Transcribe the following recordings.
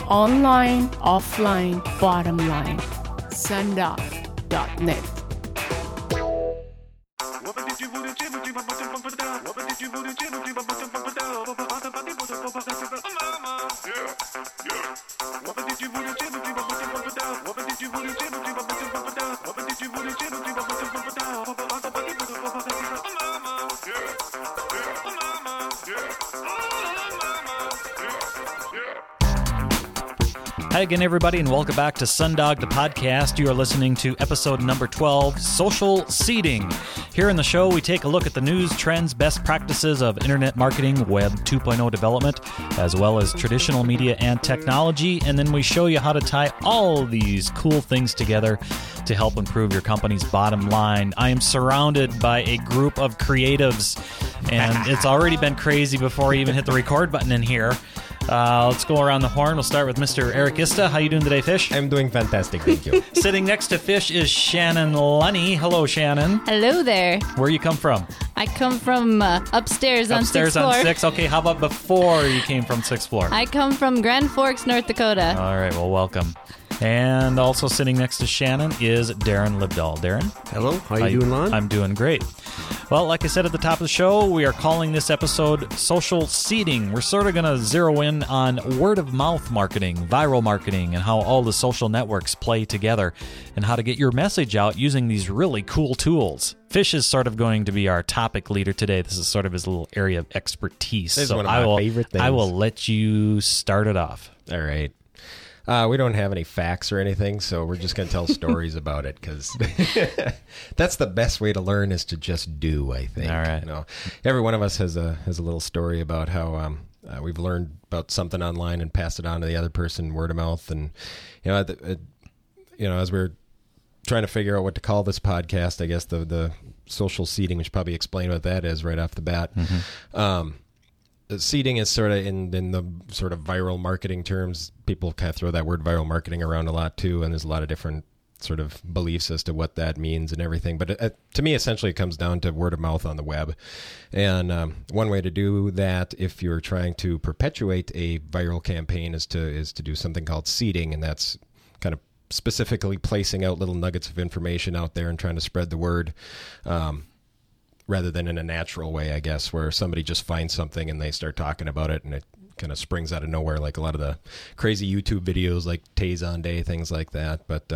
Online, offline, bottom line. Sundog.net. Hi again, everybody, and welcome back to Sundog, the podcast. You are listening to episode number 12, Social Seeding. Here in the show, we take a look at the news, trends, best practices of internet marketing, Web 2.0 development, as well as traditional media and technology, and then we show you how to tie all these cool things together to help improve your company's bottom line. I am surrounded by a group of creatives, and it's already been crazy before I even hit the record button in here. Let's go around the horn. We'll start with Mr. Eric Ista. How you doing today, Fish? I'm doing fantastic, thank you. Sitting next to Fish is Shannon Lunny. Hello, Shannon. Hello there. Where you come from? I come from upstairs on 6th floor. Upstairs on 6th. Okay, how about before you came from 6th floor? I come from Grand Forks, North Dakota. All right, well, welcome. And also sitting next to Shannon is Darren Libdahl. Darren? Hello, how you doing, Lon? I'm doing great. Well, like I said at the top of the show, we are calling this episode Social Seeding. We're sort of going to zero in on word-of-mouth marketing, viral marketing, and how all the social networks play together, and how to get your message out using these really cool tools. Fish is sort of going to be our topic leader today. This is sort of his little area of expertise. This is one of my favorite things. I will let you start it off. All right. We don't have any facts or anything, so we're just going to tell stories about it, because that's the best way to learn, is to just do, I think. All right. You know, every one of us has a little story about how we've learned about something online and passed it on to the other person, word of mouth. And, as we're trying to figure out what to call this podcast, I guess the social seeding, we should probably explain what that is right off the bat. Mm-hmm. Seeding is sort of in the sort of viral marketing terms. People kind of throw that word viral marketing around a lot too, and there's a lot of different sort of beliefs as to what that means and everything. But to me, essentially, it comes down to word of mouth on the web. And one way to do that, if you're trying to perpetuate a viral campaign, is to do something called seeding, and that's kind of specifically placing out little nuggets of information out there and trying to spread the word. Rather than in a natural way, I guess, where somebody just finds something and they start talking about it and it kind of springs out of nowhere, like a lot of the crazy YouTube videos like Tazon Day, things like that. But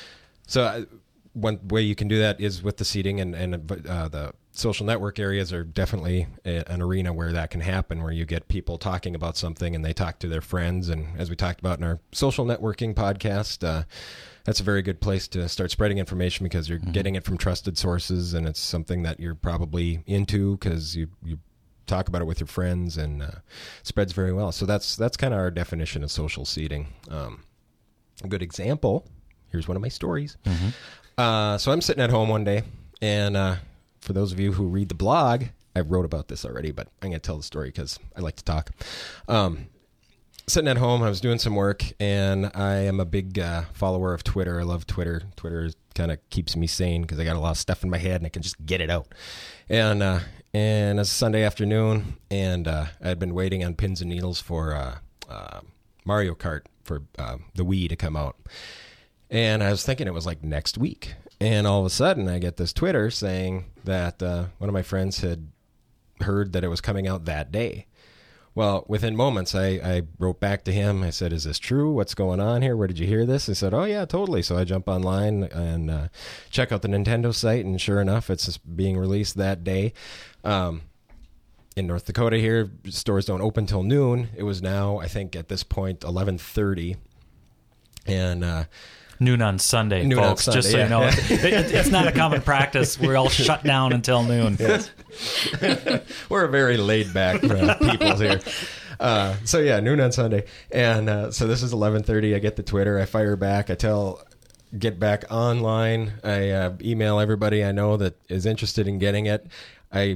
one way you can do that is with the seeding, and the social network areas are definitely an arena where that can happen, where you get people talking about something and they talk to their friends. And as we talked about in our social networking podcast, that's a very good place to start spreading information, because you're getting it from trusted sources, and it's something that you're probably into because you talk about it with your friends, and spreads very well. So that's kind of our definition of social seeding. A good example, here's one of my stories. Mm-hmm. So I'm sitting at home one day, and for those of you who read the blog, I wrote about this already, but I'm going to tell the story because I like to talk. Sitting at home, I was doing some work, and I am a big follower of Twitter. I love Twitter. Twitter kind of keeps me sane because I got a lot of stuff in my head, and I can just get it out. And it's a Sunday afternoon, and I had been waiting on pins and needles for Mario Kart for the Wii to come out. And I was thinking it was like next week. And all of a sudden, I get this Twitter saying that one of my friends had heard that it was coming out that day. Well, within moments, I wrote back to him. I said, "Is this true? What's going on here? Where did you hear this?" He said, "Oh, yeah, totally." So I jump online and check out the Nintendo site, and sure enough, it's being released that day. In North Dakota here, stores don't open till noon. It was now, I think, at this point, 11:30. And noon on Sunday, folks, Sunday, just so you know. It's not a common practice. We're all shut down until noon. Yes. We're very laid-back people here. So, yeah, noon on Sunday. And so this is 11:30. I get the Twitter. I fire back. Get back online. I email everybody I know that is interested in getting it. I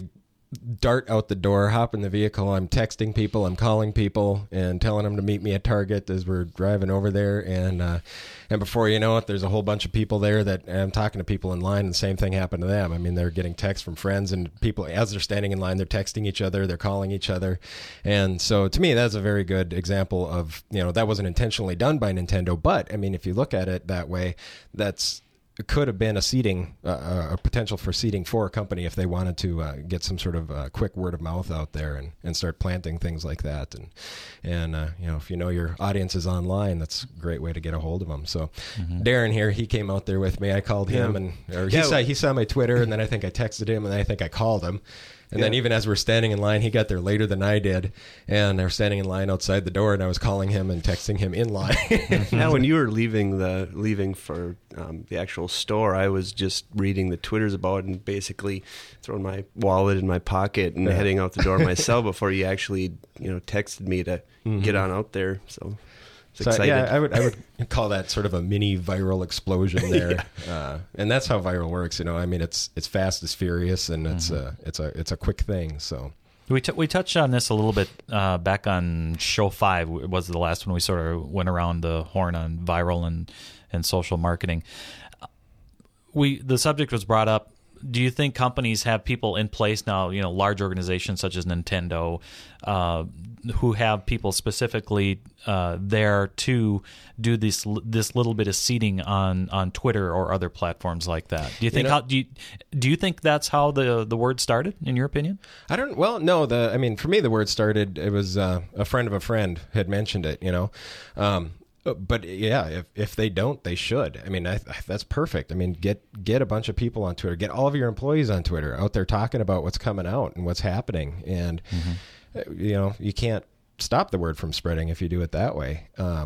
dart out the door, hop in the vehicle. I'm texting people, I'm calling people, and telling them to meet me at Target as we're driving over there. And before you know it, there's a whole bunch of people there that I'm talking to people in line, and the same thing happened to them. I mean, they're getting texts from friends, and people, as they're standing in line, they're texting each other, they're calling each other. And so to me, that's a very good example of, that wasn't intentionally done by Nintendo. But I mean, if you look at it that way, it could have been a potential for seeding for a company if they wanted to get some sort of quick word of mouth out there and start planting things like that. And if you know your audience is online, that's a great way to get a hold of them. So Darren here, he came out there with me. I called him, he saw my Twitter, and then I think I texted him, and then I think I called him. And then even as we're standing in line, he got there later than I did, and they were standing in line outside the door, and I was calling him and texting him in line. Now, when you were leaving for the actual store, I was just reading the Twitters about it and basically throwing my wallet in my pocket and heading out the door myself before you actually texted me to get on out there. So. I would call that sort of a mini viral explosion there, and that's how viral works. I mean, it's fast as furious, and it's a quick thing. So we touched on this a little bit back on show 5. It was the last one we sort of went around the horn on viral and social marketing. The subject was brought up. Do you think companies have people in place now, large organizations such as Nintendo, who have people specifically there to do this little bit of seeding on Twitter or other platforms like that? Do you think do you think that's how the word started, in your opinion? For me, the word started, it was a friend of a friend had mentioned it, But yeah, if they don't, they should. I mean, that's perfect. I mean, get a bunch of people on Twitter, get all of your employees on Twitter out there talking about what's coming out and what's happening. And, you can't stop the word from spreading if you do it that way.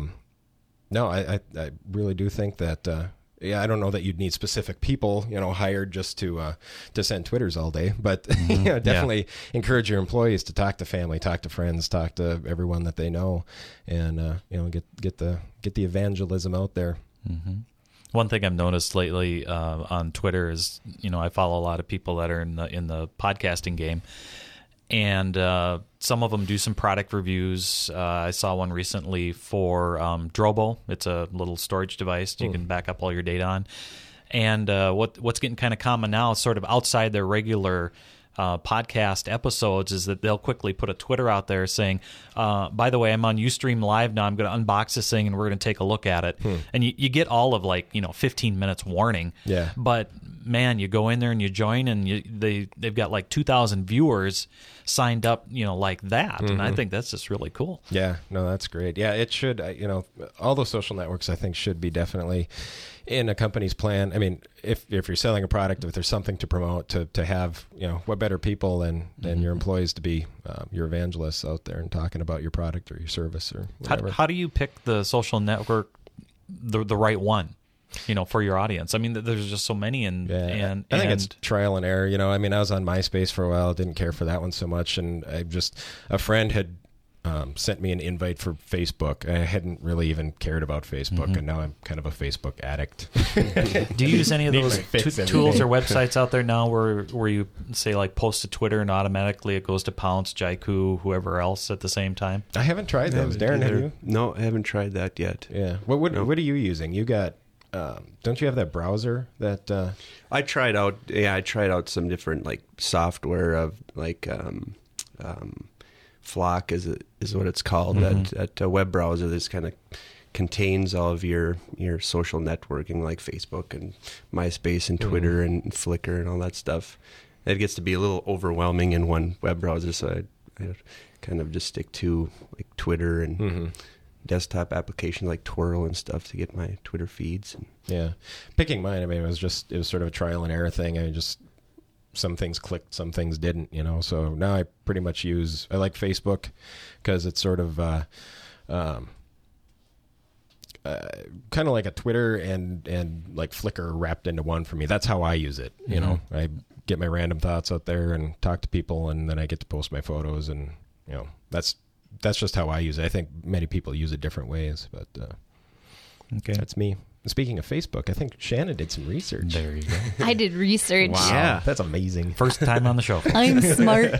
I really do think that, I don't know that you'd need specific people, hired just to send Twitters all day, but definitely encourage your employees to talk to family, talk to friends, talk to everyone that they know, and get the evangelism out there. Mm-hmm. One thing I've noticed lately on Twitter is, I follow a lot of people that are in the podcasting game. And some of them do some product reviews. I saw one recently for Drobo. It's a little storage device you can back up all your data on. And what's getting kind of common now, sort of outside their regular podcast episodes, is that they'll quickly put a Twitter out there saying, by the way, I'm on Ustream Live now. I'm going to unbox this thing, and we're going to take a look at it. And you get all of 15 minutes warning. Yeah. But man, you go in there and you join, and they've got 2,000 viewers signed up, like that. And I think that's just really cool. Yeah, no, that's great. Yeah, it should, all those social networks, I think, should be definitely in a company's plan. I mean, if you're selling a product, if there's something to promote, to have, what better people than your employees to be your evangelists out there and talking about your product or your service or whatever. How do you pick the social network, the right one? For your audience. I mean, there's just so many, and I think it's trial and error. I mean, I was on MySpace for a while, didn't care for that one so much, and a friend had sent me an invite for Facebook. I hadn't really even cared about Facebook, and now I'm kind of a Facebook addict. Do you use any of those tools or websites out there now where you say post to Twitter and automatically it goes to Pounce, Jaiku, whoever else at the same time? I haven't tried those. Darren, have you? No, I haven't tried that yet. Yeah. What are you using? You got... don't you have that browser that I tried out? Yeah, I tried out some different software of Flock is what it's called. That web browser that kind of contains all of your social networking, like Facebook and MySpace and Twitter and Flickr and all that stuff. It gets to be a little overwhelming in one web browser, so I kind of just stick to Twitter and desktop applications like Twirl and stuff to get my Twitter feeds. Yeah. Picking mine, I mean, it was sort of a trial and error thing. Some things clicked, some things didn't, so now I pretty much I like Facebook because it's sort of kind of like a Twitter and like Flickr wrapped into one for me. That's how I use it. I get my random thoughts out there and talk to people, and then I get to post my photos, and that's just how I use it. I think many people use it different ways, but okay, that's me. speaking of Facebook, I think Shannon did some research. There you go. I did research. Wow, Yeah. that's amazing. First time on the show. I'm smart.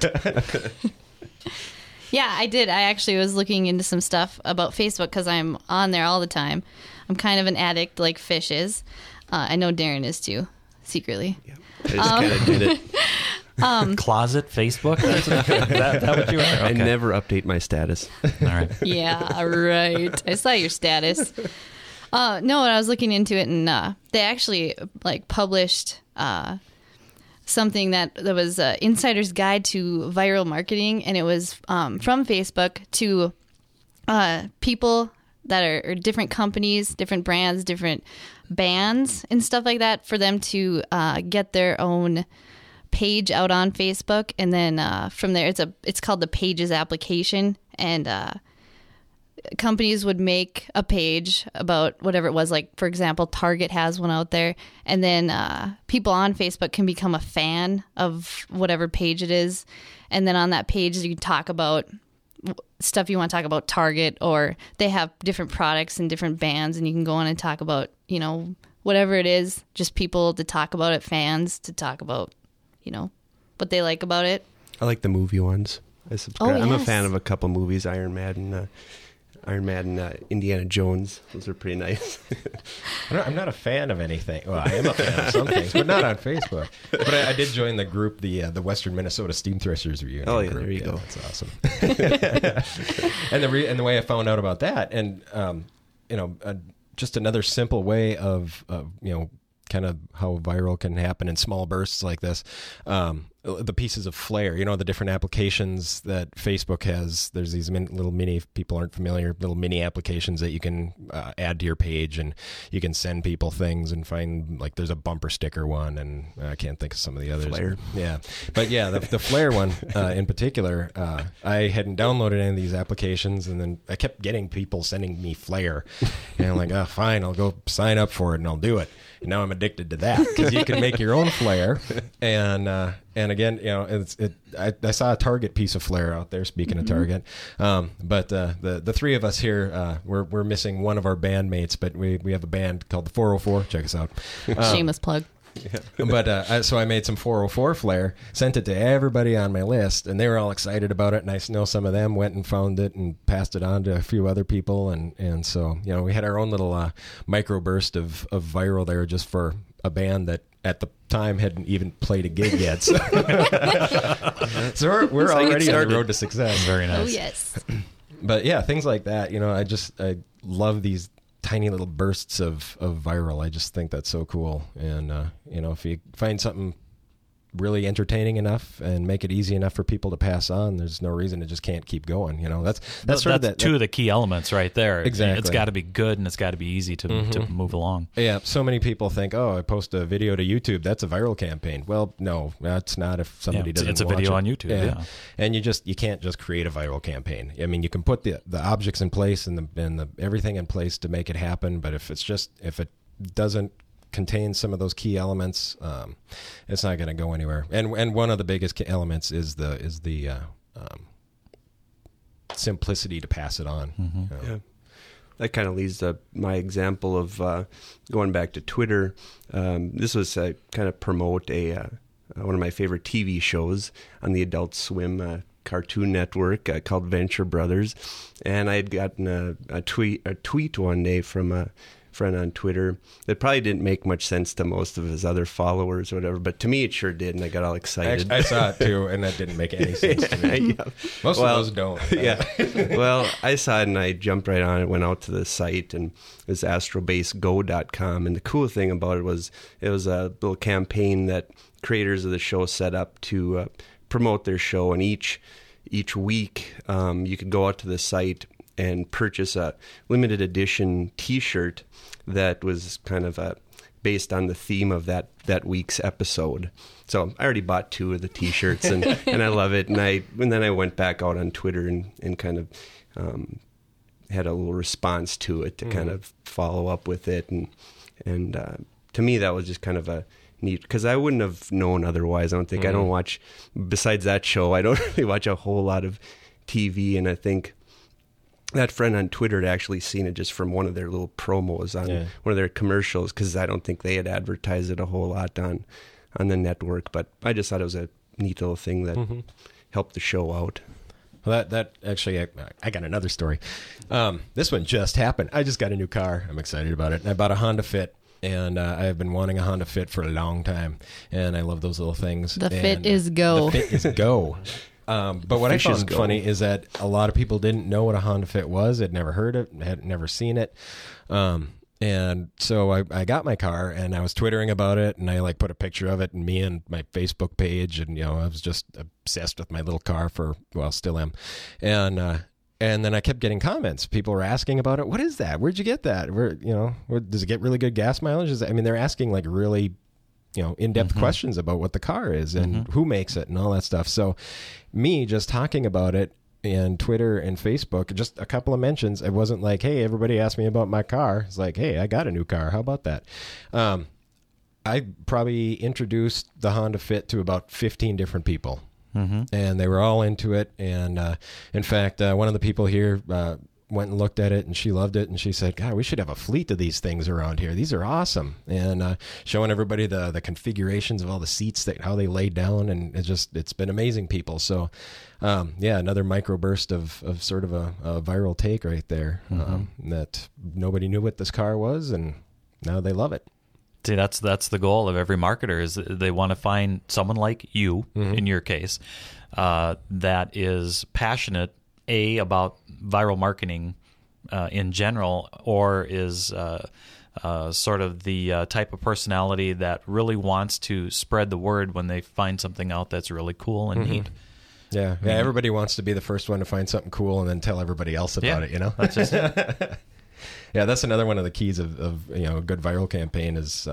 Yeah, I did. I actually was looking into some stuff about Facebook because I'm on there all the time. I'm kind of an addict like Fish is. I know Darren is too, secretly. Yeah. I just kind of did it. Closet Facebook? That what you are? Okay. I never update my status. All right. Yeah, right. I saw your status. No, and I was looking into it, and they actually like published something that was Insider's Guide to Viral Marketing, and it was from Facebook to people that are different companies, different brands, different bands, and stuff like that, for them to get their own page out on Facebook, and then from there, it's called the Pages application, and companies would make a page about whatever it was. Like, for example, Target has one out there, and then people on Facebook can become a fan of whatever page it is, and then on that page you talk about stuff you want to talk about Target, or they have different products and different bands, and you can go on and talk about, you know, whatever it is, just people to talk about it, fans to talk about, you know, what they like about it. I like the movie ones. I subscribe. Oh, I'm a yes. fan of a couple movies, Iron Man, Indiana Jones. Those are pretty nice. I'm not a fan of anything. Well, I am a fan of some things, but not on Facebook. But I did join the group, the Western Minnesota Steam Threshers Reunion. Oh, yeah, group. there you go. That's awesome. And the way I found out about that, and just another simple way of kind of how viral can happen in small bursts like this. The pieces of flair, the different applications that Facebook has. There's these little mini, if people aren't familiar, little mini applications that you can add to your page, and you can send people things and find, like, there's a bumper sticker one, and I can't think of some of the others. Flair. Yeah. But yeah, the Flair one in particular, I hadn't downloaded any of these applications, and then I kept getting people sending me Flair. And I'm like, oh, fine, I'll go sign up for it and I'll do it. And now I'm addicted to that, because you can make your own Flair. And again, I saw a Target piece of flair out there, speaking of Target. But the three of us here, we're missing one of our bandmates, but we have a band called the 404. Check us out. Shameless plug. But so I made some 404 flair, sent it to everybody on my list, and they were all excited about it. And I know some of them went and found it and passed it on to a few other people. And so, we had our own little microburst of viral there, just for a band that at the time hadn't even played a gig yet. So, so we're already on the road to success. Very nice. Oh, yes. But yeah, things like that, I love these tiny little bursts of viral. I just think that's so cool. And, if you find something really entertaining enough and make it easy enough for people to pass on, there's no reason it just can't keep going. That's two of the key elements right there. Exactly. It's got to be good, and it's got to be easy to move along. Yeah. So many people think, I post a video to YouTube, that's a viral campaign. Well, no, that's not if somebody doesn't it's a watch video it. on YouTube. Yeah. And you can't just create a viral campaign. I mean, you can put the objects in place and the everything in place to make it happen, but if it doesn't contain some of those key elements, it's not going to go anywhere. And one of the biggest elements is the simplicity to pass it on. Yeah. That kind of leads to my example of going back to Twitter. This was kind of promote one of my favorite TV shows on the Adult Swim Cartoon Network called Venture Brothers, and I had gotten a tweet one day from a friend on Twitter that probably didn't make much sense to most of his other followers or whatever, but to me it sure did, and I got all excited. I saw it too, and that didn't make any sense to me. Yeah. Most of those don't. Yeah. Well, I saw it and I jumped right on it, went out to the site, and it's astrobasego.com, and the cool thing about it was a little campaign that creators of the show set up to promote their show, and each week you could go out to the site and purchase a limited edition T-shirt that was kind of based on the theme of that week's episode. So I already bought 2 of the T-shirts, and I love it. And then I went back out on Twitter and kind of had a little response to it to kind of follow up with it. And to me, that was just kind of a neat, because I wouldn't have known otherwise. I don't think I don't watch, besides that show, I don't really watch a whole lot of TV, and I think that friend on Twitter had actually seen it just from one of their little promos on one of their commercials, because I don't think they had advertised it a whole lot on the network. But I just thought it was a neat little thing that helped the show out. Well, that actually, I got another story. This one just happened. I just got a new car. I'm excited about it. And I bought a Honda Fit, and I have been wanting a Honda Fit for a long time. And I love those little things. The Fit is go. The Fit is go. But what I found funny is that a lot of people didn't know what a Honda Fit was. Had never heard it, had never seen it. And so I got my car, and I was twittering about it, and I like put a picture of it and me and my Facebook page, and I was just obsessed with my little car still am. And then I kept getting comments. People were asking about it. What is that? Where'd you get that? Does it get really good gas mileage? They're asking like really in-depth questions about what the car is and who makes it and all that stuff. So me just talking about it and Twitter and Facebook, just a couple of mentions. It wasn't like, hey, everybody asked me about my car. It's like, hey, I got a new car. How about that? I probably introduced the Honda Fit to about 15 different people, and they were all into it. And in fact, one of the people here went and looked at it, and she loved it, and she said, God, we should have a fleet of these things around here. These are awesome. And showing everybody the configurations of all the seats, how they lay down, and it's been amazing, people. So another microburst of sort of a viral take right there, that nobody knew what this car was, and now they love it. See, that's the goal of every marketer, is they want to find someone like you, in your case, that is passionate, about viral marketing in general, or is sort of the type of personality that really wants to spread the word when they find something out that's really cool and neat. Yeah, everybody wants to be the first one to find something cool and then tell everybody else about it, That's just it. Yeah, that's another one of the keys of a good viral campaign is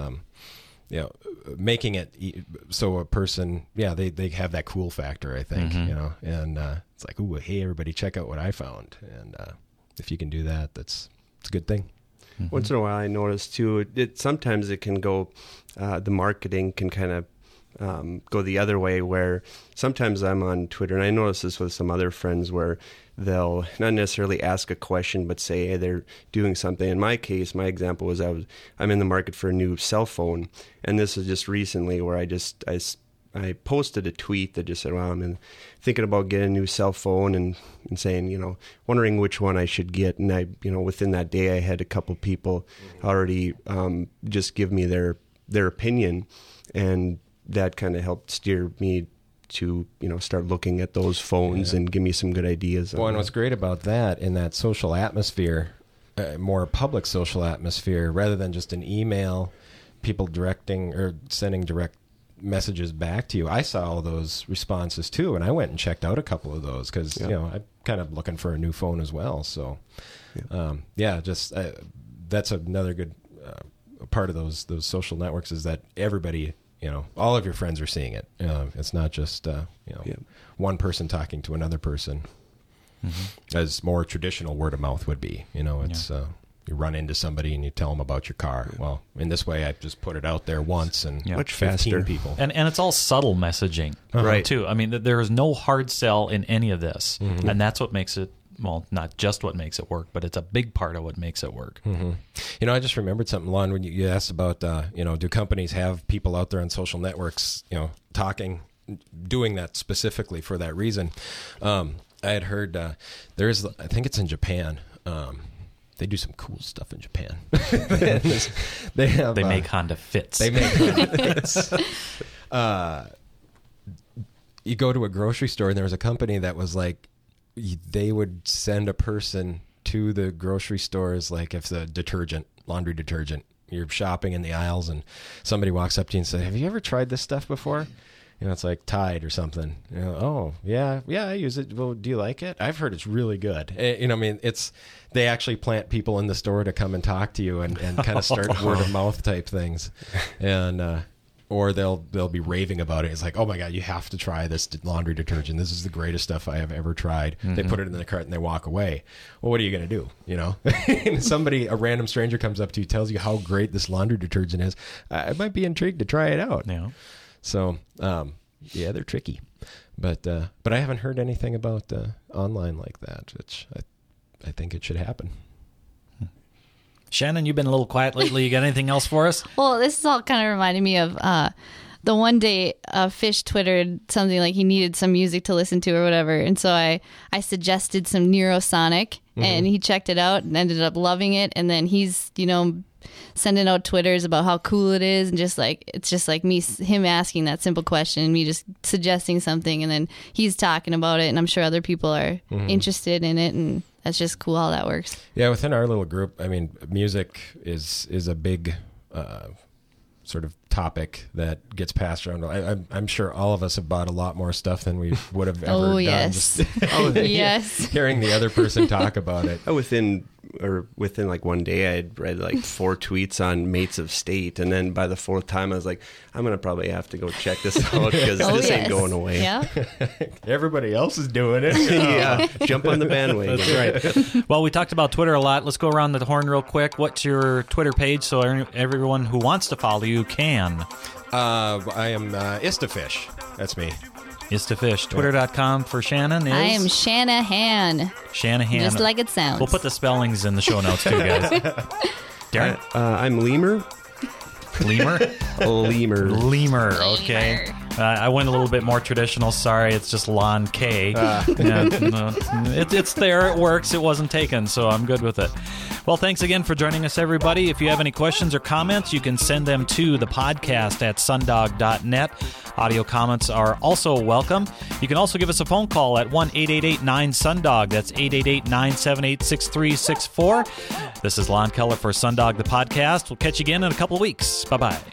making it so a person, they have that cool factor, I think, and it's like, ooh, hey, everybody, check out what I found. And if you can do that, it's a good thing. Once in a while, I notice too, sometimes it can go, the marketing can kind of go the other way, where sometimes I'm on Twitter, and I notice this with some other friends, where they'll not necessarily ask a question, but say, hey, they're doing something. In my case, my example was I'm in the market for a new cell phone, and this is just recently where I posted a tweet that just said, well, I'm thinking about getting a new cell phone, and saying, wondering which one I should get. And I, within that day, I had a couple people already just give me their opinion, and that kind of helped steer me to start looking at those phones and give me some good ideas. Well, and what's great about that, in that social atmosphere, more public social atmosphere, rather than just an email, people directing or sending direct messages back to you. I saw all those responses too, and I went and checked out a couple of those because I'm kind of looking for a new phone as well. So that's another good part of those social networks, is that everybody, all of your friends are seeing it. It's not just one person talking to another person, as more traditional word of mouth would be. It's you run into somebody and you tell them about your car. Well, in this way, I just put it out there once, and much faster people. And it's all subtle messaging, right? Too. I mean, there is no hard sell in any of this, and that's what makes it. Well, not just what makes it work, but it's a big part of what makes it work. I just remembered something, Lon, when you asked about, do companies have people out there on social networks, talking, doing that specifically for that reason? I had heard I think it's in Japan. They do some cool stuff in Japan. They make Honda Fits. They make Honda Fits. You go to a grocery store, and there was a company that was like, they would send a person to the grocery stores, like if the laundry detergent, you're shopping in the aisles and somebody walks up to you and says, have you ever tried this stuff before? It's like Tide or something. Oh, yeah, I use it. Well, do you like it? I've heard it's really good. They actually plant people in the store to come and talk to you and kind of start word of mouth type things. And, or they'll be raving about it. It's like, oh my God, you have to try this laundry detergent. This is the greatest stuff I have ever tried. They put it in the cart and they walk away. Well, what are you going to do? A random stranger comes up to you, tells you how great this laundry detergent is. I might be intrigued to try it out. Yeah. So, they're tricky, but I haven't heard anything about online like that, which I think it should happen. Shannon, you've been a little quiet lately. You got anything else for us? Well, this is all kind of reminding me of the one day Fish twittered something like he needed some music to listen to or whatever. And so I suggested some Neurosonic, and he checked it out and ended up loving it. And then he's, sending out Twitters about how cool it is. And it's just like him asking that simple question and me just suggesting something. And then he's talking about it. And I'm sure other people are interested in it. And that's just cool how that works. Yeah, within our little group, I mean, music is a big sort of topic that gets passed around. I'm sure all of us have bought a lot more stuff than we would have ever done. Yes. Yes. Hearing the other person talk about it. Within like one day, I had read like 4 tweets on Mates of State, and then by the 4th time, I was like, I'm gonna probably have to go check this out because this ain't going away. Yeah. Everybody else is doing it. Yeah, jump on the bandwagon. That's right. Well, we talked about Twitter a lot. Let's go around the horn real quick. What's your Twitter page so everyone who wants to follow you can? I am Istafish. That's me. Istafish. Twitter.com for Shannon is? I am Shanahan. Shanahan. Just like it sounds. We'll put the spellings in the show notes too, guys. Darren? I'm Lemur. Lemur? Lemur. Lemur, okay. I went a little bit more traditional. Sorry, it's just Lon K. Yeah, no, it's there. It works. It wasn't taken, so I'm good with it. Well, thanks again for joining us, everybody. If you have any questions or comments, you can send them to the podcast at sundog.net. Audio comments are also welcome. You can also give us a phone call at 1-888-9-SUNDOG. That's 888-978-6364. This is Lon Keller for Sundog the Podcast. We'll catch you again in a couple of weeks. Bye-bye.